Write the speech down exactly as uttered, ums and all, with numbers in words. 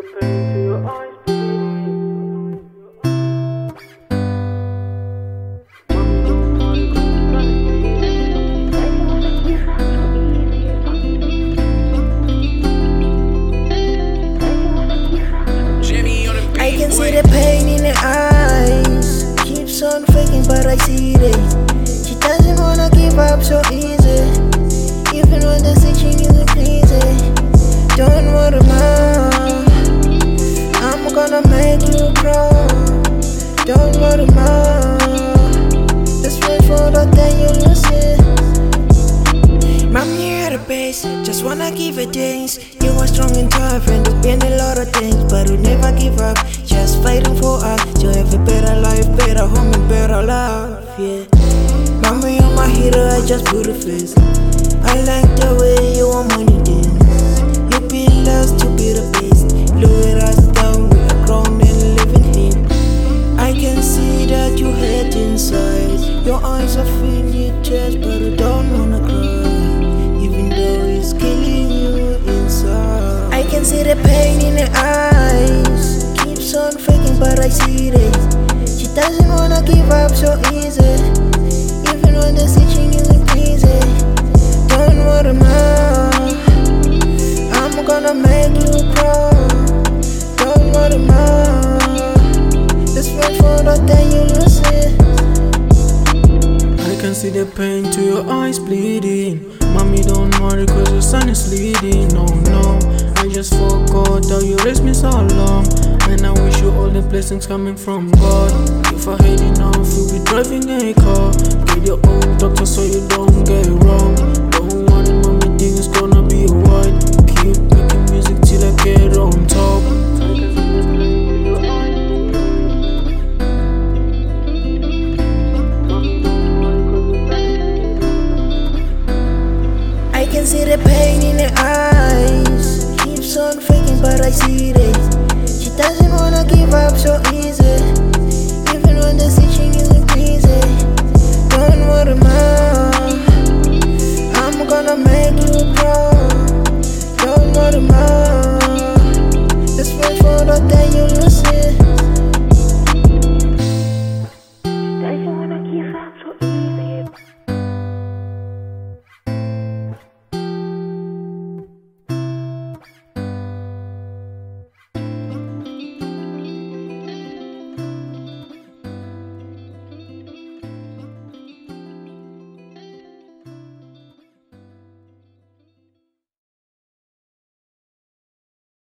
pain to your eyes. I can see the pain in her eyes. Keeps on faking, but I see it. She doesn't wanna give up so easy, even when the situation isn't easy. Don't worry, ma, I'm gonna make you grow. Don't worry, ma, just wait for the day you lose it. Mommy at the base, just wanna give it things. You are strong and tough, and there's been a lot of things, but we never give up. Just fighting for us to have a better life, better home, and better love. Yeah, Mommy, you're my hero. I just put a face. I like the way you want money dance. You've been lost to be the best. Look at us down, we are grown and living here. I can see that you hate inside. Your eyes are filled with tears, but you don't wanna cry, even though it's killing you inside. I can see the pain in her eyes. Keeps on faking, but I see it. She doesn't wanna give up so easy, even when the situation isn't easy. Don't worry, ma, I'm gonna make you grow. Don't worry, ma, just wait for the day you lose it. I can see the pain to your eyes bleeding. Mommy, don't worry, cause your son is leading. No, no, I just forgot how you raised me so long, and I wish you all the blessings coming from God. If I had enough, you'll be driving a car. Get your own doctor so you don't get wrong. Don't worry, mommy, things gonna be alright. Keep making music till I get on top. I can see the pain in her eyes. Keeps on faking, but I see it. She doesn't wanna give up so easy, even when the situation isn't easy. Don't worry, ma,